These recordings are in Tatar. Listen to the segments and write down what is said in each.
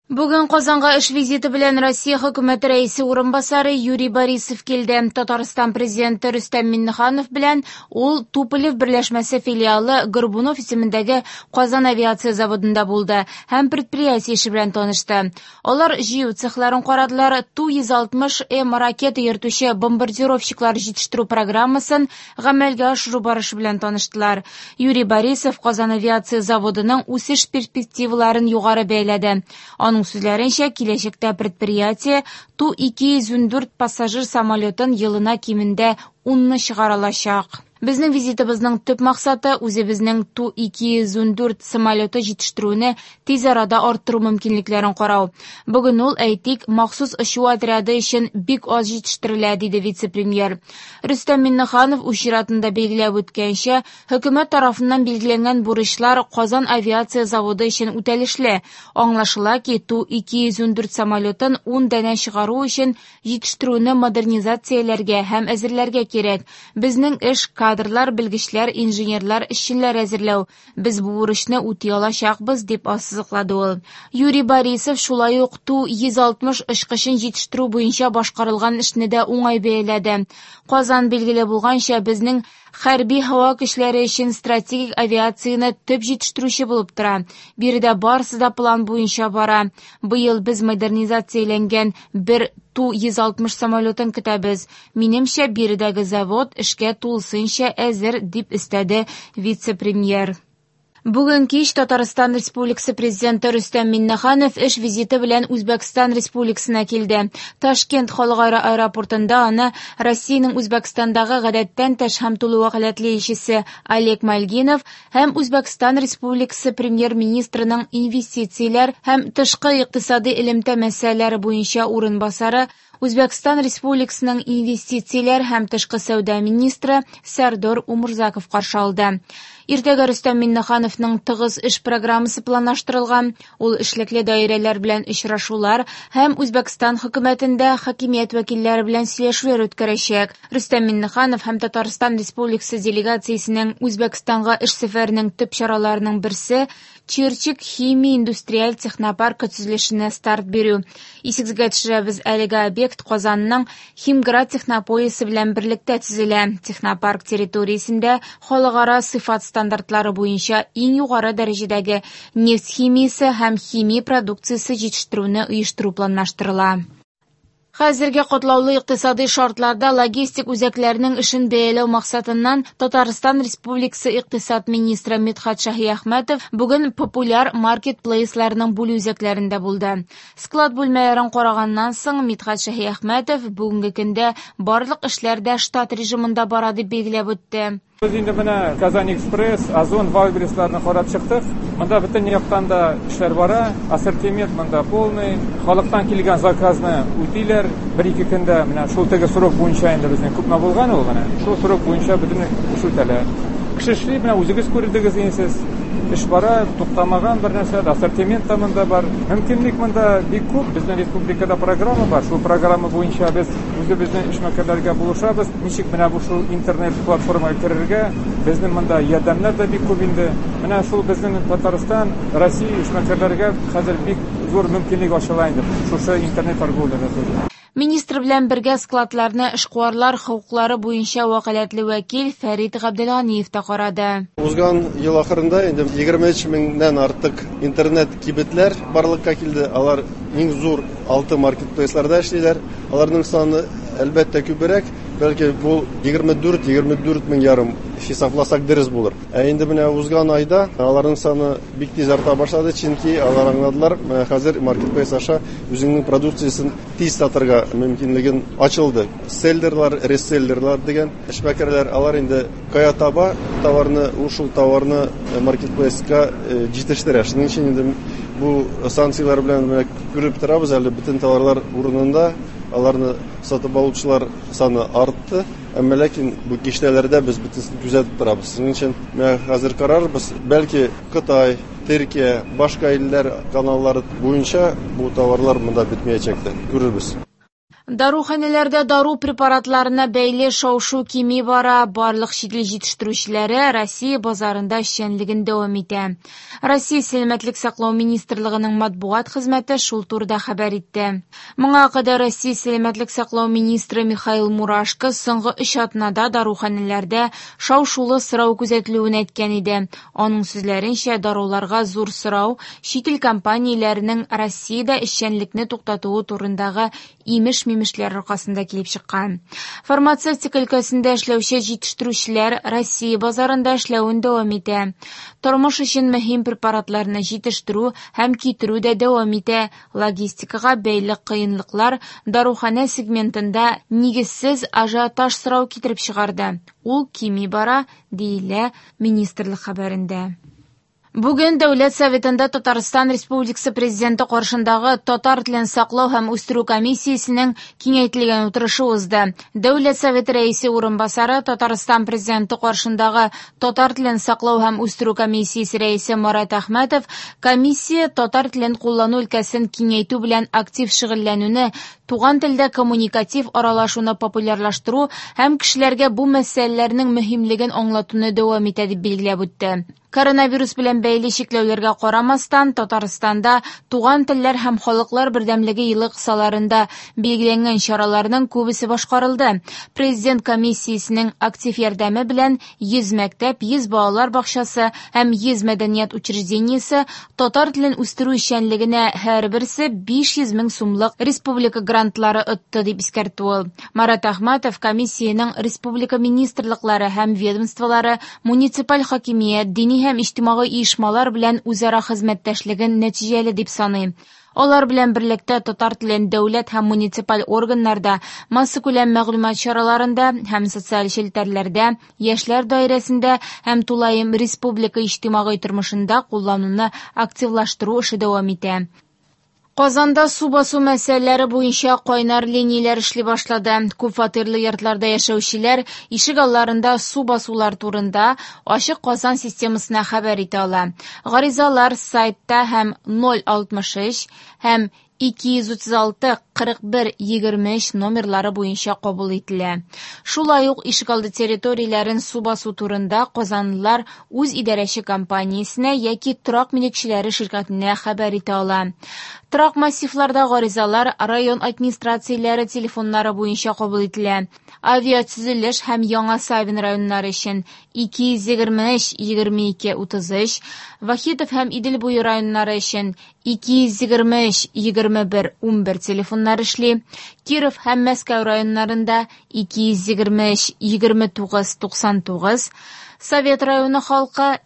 Бүген Казанга эш визиты белән Россия хөкүмәте рәисе урынбасары Юрий Борисов килде. Татарстан президенты Рөстәм Миңнеханов белән ул Туполев берләшмәсе филиалы Горбунов исемендәге Казан авиация заводында булды һәм предприятие эше белән танышты. Алар җыю цехларын карадылар, Ту-160М ракета йөртүче бомбардировщиклар җитештерү программасын гамәлгә ашыру барышы белән таныштылар. Юрий Борисов Казан авиация заводының үсеш перспективаларын югары бәяләде. Аның сүзләренчә, киләчәктә предприятие Ту-204 пассажир самолетын елына кимендә 10 чыгара алачак. Безнең визитыбызның төп максаты үзебезнең Ту-204 самолеты җитештерүне тиз арада арттыру мөмкинлекләрен карау. Бүген ул, әйтик, махсус очу отряды өчен бик аз җитештерелә, диде вице-премьер. Рөстәм Миңнеханов учратында билгеләп үткәнчә, хөкүмәт тарафыннан билгеләнгән бурычлар Казан авиация заводы өчен үтәлешле. Аңлашыла ки, Ту-204 самолетын 10 дәнә чыгару өчен җитештерүне модернизацияләргә һәм әзерләргә кирәк. Безнең эш кадрлар, белгечләр, инженерлар, эшчеләр әзерләү. Без бу бурычны үти алачакбыз, дип ассызыклады ул. Юрий Борисов шулай ук Ту-160 очкычын җитештерү буенча башкарылган эшне дә уңай бәяләде. Казан билгеле булганча, безнең хәрби һава көчләре өчен стратегик авиацияны төп җитештерүче булып тора. Биредә барысы да план буенча бара. Быел без модернизацияләнгән бер Ту-160 самолетын көтәбез. Минемчә, биредәге завод эшкә тулысынча әзер, дип өстәде вице-премьер. Бүген кич Татарстан Республикасы президенты Рөстәм Миңнеханов эш визиты белән Үзбәкстан Республикасына килде. Ташкент халыкара аэропортында аны Россиянең Үзбәкстандагы гадәттән тыш һәм тулы вәкаләтле илчесе Олег Мальгинов һәм Үзбәкстан Республикасы премьер-министрының инвестицияләр һәм тышкы икътисади элемтә мәсьәләләре буенча урынбасары, Үзбәкстан Республикасының инвестицияләр һәм тышкы сәүдә министры Сәрдор Умурзаков каршы алды. Иртәгә Рөстәм Миңнехановның тыгыз эш программасы планлаштырылган. Ул эшлекле даирәләр белән очрашулар һәм Үзбәкстан хөкүмәтендә хакимият вәкилләре белән сөйләшүләр үткәрәчәк. Рөстәм Миңнеханов һәм Татарстан Республикасы делегациясенең Үзбәкстанга эш сәфәренең төп чараларының берсе Чирчик химия индустриаль технопарк төзелешенә старт бирү. Исегезгә төшерәбез, әлеге объект Казанның Химград технопоясы белән берлектә төзелә. Технопарк территориясендә халыкара сыйфат стандартлары буенча иң югары дәрәҗәдәге нефть химиясе һәм химия продукциясе җитештерүне оештыру планлаштырыла. Хәзерге катлаулы икътисади шартларда логистик үзәкләрнең эшен бәяләү максатыннан Татарстан Республикасы икътисад министры Мидхәт Шаһиәхмәтов бүген популяр маркетплейсларның бүлү үзәкләрендә булды. Склад бүлмәләрен караганнан соң Мидхәт Шаһиәхмәтов бүгенге көндә барлык эшләр дә штат режимында бара дип билгеләп үтте. Biz indi менә Казан Экспресс, Озон, Вайлберисларны карап чыктык. Монда бөтен яктан да эшләр бара, ассортимент монда полный. Халыктан килгән заказны үтиләр. 1-2 көндә менә шул теге срок буенча инде безнең күпме булган ул менә. Шул срок буенча бөтен эш үтәлә. Кеше эшли, менә үзегез күрдегез инсез. Эш бара, туктамаган бер нәрсә, ассортимент та монда бар. Мөмкинлек монда бик күп. Безнең республикада программа бар. Шул программа буенча без үзебезнең эшмәкәрләргә булышабыз. Ничек менә бу шул интернет платформага керергә, безнең монда ярдәмнәр дә бик күп инде. Менә шул безнең Татарстан, Россия эшмәкәрләргә хәзер бик зур мөмкинлек ачыла инде. Шушы интернет торговлада. Министр белән бергә складларны эшкуарлар хокуклары буенча вәкаләтле вәкил Фәрит Габделганиев та карады. Узган ел ахырында инде 23 меңнән артык интернет кибетләр барлыкка килде. Алар иң зур 6 маркетплейсларда эшлиләр. Аларның саны әлбәттә күбрәк, бәлки бу 24 мең ярым хисапласак дөрес булыр. Инде менә узган айда аларның саны бик тиз арта башлады, чөнки алар аңладылар, хәзер маркетплейс аша үзенең продукциясын тиз сатырга мөмкинлеген ачылды. Селлерлар, реселлерлар дигән эшмәкәрләр алар инде кая таба товарны, ушул товарны маркетплейска җитештерә. Шуның өчен инде бу санкциялар белән күреп торабыз, әле бөтен товарлар урынында, аларны сатып алучылар саны артты. Әмма ләкин бу киштәләрдә без бөтенсен күзәтеп торабыз. Шуның өчен хәзер карарбыз, бәлки Кытай, Төркия, башка илләр каналлары буенча бу товарлар монда бетмәячәктер. Күрербез. Даруханәләрдә дару препаратларына бәйле шау-шу кими бара, барлык шидел җитештерүчеләре Россия базарында эшчәнлеген дәвам итә. Россия сәламәтлек саклау министрлыгының матбугат хезмәте шул турыда хәбәр итте. Моңа кадәр Россия сәламәтлек саклау министры Михаил Мурашко соңгы 3 атнада даруханәләрдә шау-шулы сорау күзәтелүен әйткән иде. Аның сүзләренчә, даруларга зур сорау шидел компанияләренең Россиядә эшчәнлекне туктатуы турындагы имеш-мимешләр аркасында килеп чыккан. Фармацевтика өлкәсендә эшләүче җитештерүчеләр Россия базарында эшләвен дәвам итә. Тормыш өчен мөһим препаратларны җитештерү һәм китерү дә дәвам итә. Логистикага бәйле кыенлыклар даруханә сегментында нигезсез ажиотаж сорау китереп чыгарды. Ул кими бара, диелә министрлык хәбәрендә. Бүген Дәүләт Советында Татарстан Республикасы Президенты каршындагы Татар телен саклау һәм үстерү комиссиясенең киңәйтелгән утырышы узды. Дәүләт Советы рәисе урынбасары Татарстан Президенты каршындагы Татар телен саклау һәм үстерү комиссиясе рәисе Марат Әхмәтов комиссия татар телен куллану өлкәсен киңәйтү белән актив шөгыльләнүне, туган телдә коммуникатив аралашуны популярлаштыру һәм кешеләргә бу мәсьәләләрнең мөһимлеген аңлатуны дәвам итә дип билгеләп үтте. Коронавирус белән бәйле чикләүләргә карамастан, Татарстанда туган телләр һәм халыклар бердәмлеге елы кысаларында билгеләнгән чараларның күбесе башкарылды. Президент комиссиясенең актив ярдәме белән 100 мәктәп, 100 балалар бакчасы һәм 100 мәдәният учреждениесе татар телен үстерү эшчәнлегенә һәрберсе 500 мең сумлык республика грантлары отты дип искәртте ул. Марат Әхмәтов комиссияның республика министрлыклары һәм ведомстволары, муниципаль хакимият, дини һәм иҗтимагый оешмалар белән үзара хезмәттәшлеген нәтиҗәле дип саный. Алар белән берлектә татар телен дәүләт һәм муниципаль органнарда, массакүләм мәгълүмат чараларында һәм социаль челтәрләрдә, яшьләр даирәсендә һәм тулаем республика иҗтимагый тормышында куллануны активлаштыру эше дәвам итә. Казанда су басу мәсьәләләре буенча кайнар линияләр эшли башлады. Күп фатирлы йортларда яшәүчеләр ишек алларында су басулар турында ачык Казан системасына хәбәр итә ала. Гаризалар сайтта һәм 063 һәм 236-41-23 номерлары буенча кабул ителә. Шулай ук ишегалды территорияләрен су басу турында казанлылар үз идарәче компаниясенә яки торак милекчеләре ширкәтенә хәбәр итә ала. Торак массивларда гаризалар район администрацияләре телефоннары буенча кабул ителә. Авиатөзелеш һәм Яңа Савин районнары өчен 223-22-33, Вахитов һәм Идел буе районнары өчен 223-21-11 телефоннар эшли. Киров һәм Мәскәү районнарында 223-29-99, Совет районы халкы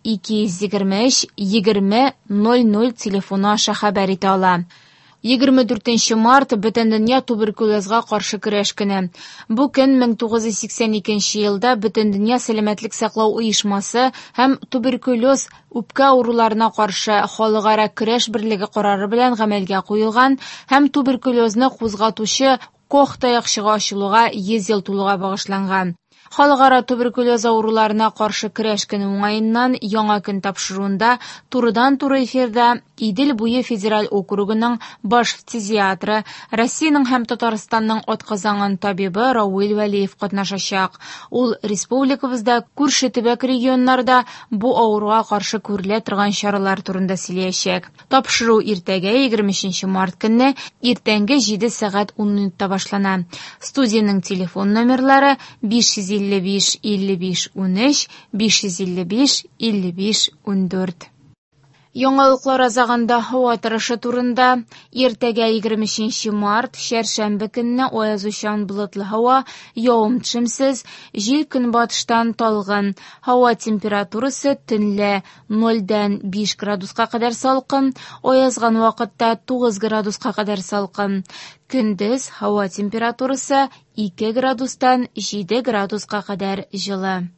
223-20-00 телефоны аша хәбәр итә ала. 24 март Бөтендөнья туберкулезга каршы көрәш көне. Бу көн 1982 елда Бөтендөнья сәламәтлек саклау оешмасы һәм туберкулез үпкә авыруларына каршы халыкара көрәш берлеге карары белән гамәлгә куелган һәм туберкулезны кузгатучы Кох таякчыга ачылуга 100 ел тулуга багышланган. Халыкара туберкулез авыруларына каршы көрәш көне уңаеннан яңа көн тапшыруында турыдан-туры эфирда Идел буе федераль округының баш фтизиатры, Россиянең һәм Татарстанның атказанган табибы Рауил Вәлиев катнашачак. Ул республикабызда күрше төбәк регионнарда бу авыруга каршы күрелә торган чаралар турында сөйләячәк. Тапшыру иртәгә 23 март көнне иртәнге 7 сәгать 10 минутта башлана. Студиянең телефон номерлары 555 55 13, 555 55 14. Яңалыклар азагында һава торышы турында иртәгә 23 март шәршәмбе көнне аязучан болытлы һава, явым-төшемсез, җил көнбатыштан талгын. Һава температурасы төнлә 0-дан 5 градуска кадәр салкын, аязган вакытта 9 градуска кадәр салкын. Көндез һава температурасы 2 градустан 7 градуска кадәр җылы.